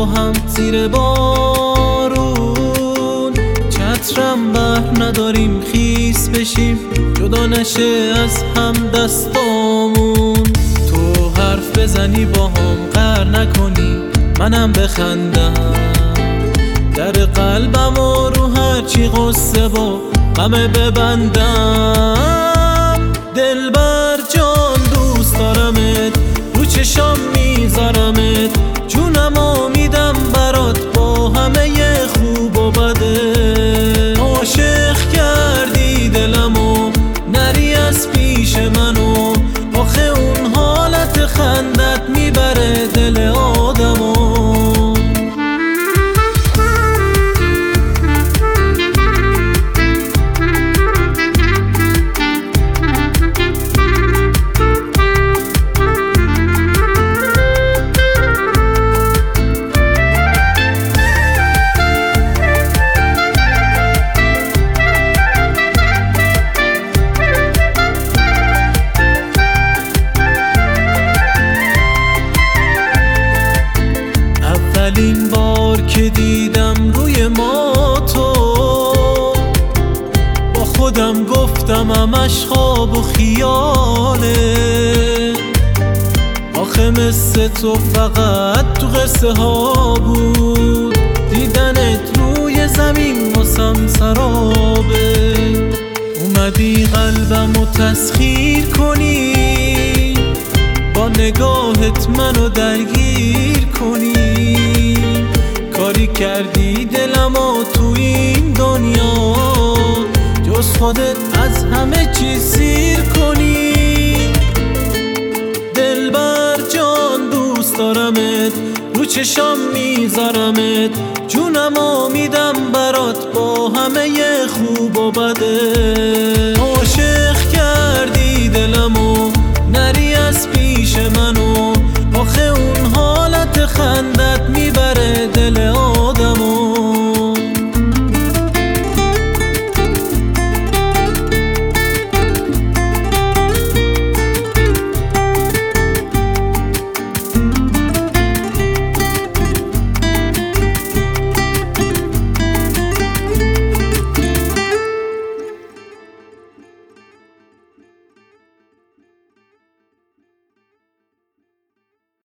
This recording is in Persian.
هم زیر بارون، چترم بر نداریم خیس بشیم جدا نشه از هم دستامون. تو حرف بزنی با هم قهر نکنی منم بخندم، در قلبم و رو هرچی غصه با غمه ببندم. دلبر جان دوست دارمت، رو چشام میذارمت، جونمو میدم برات با همه خوب و بده. عاشق کردی دلمو نری از پیش منو، آخه اون حالت خندت میبره دل آدمو. اولین بار که دیدم روی ما تو، با خودم گفتم همش خواب و خیاله، آخه مثل تو فقط تو قصه ها بود، دیدنت روی زمین واسم سرابه. اومدی قلبمو تسخیر کنی، با نگاهت منو درگیر کنی، کاری کردی دلمو تو این دنیا جز خودت از همه چیز سیر کنی. دلبر جان دوست دارمت، رو چشام میذارمت، جونمو میدم برات با همه خوب و بده. عاشق